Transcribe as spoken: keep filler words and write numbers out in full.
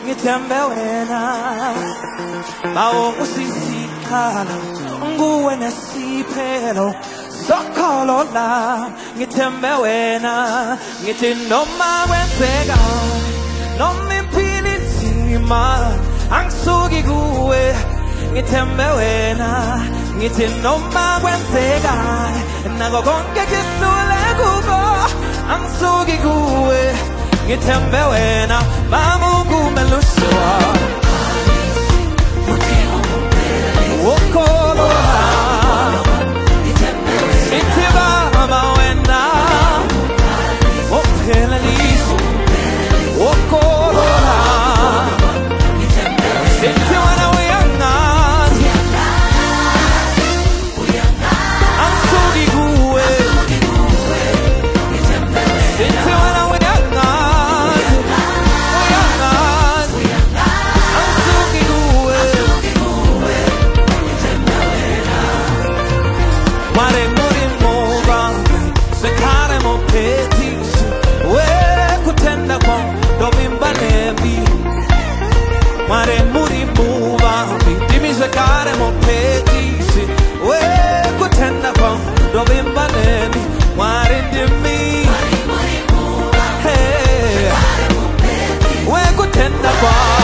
ngitembe wena maungu sisikhala nguwe nesiphelo sokholo la ngitembe wena ngithi noma kwenzeka noma impilo inzima angisuki kuwe ngitembe wena ngithi noma kwenzeka nako konke kudlule kuko angisuki kuwe ngitembe wena mamungu meluswa wokholo sithi baba wena ophelelisa wokholo sithi wena uyangazi angisuki kuwe sithi wena uyangazi uyangazi angisuki kuwe mare muri moba sekare mo petisi we kutenda kwa dovimba nebi mare muri moba dimi sekare mo petisi we kutenda kwa dovimba nebi mare dimi hey we kutenda kwa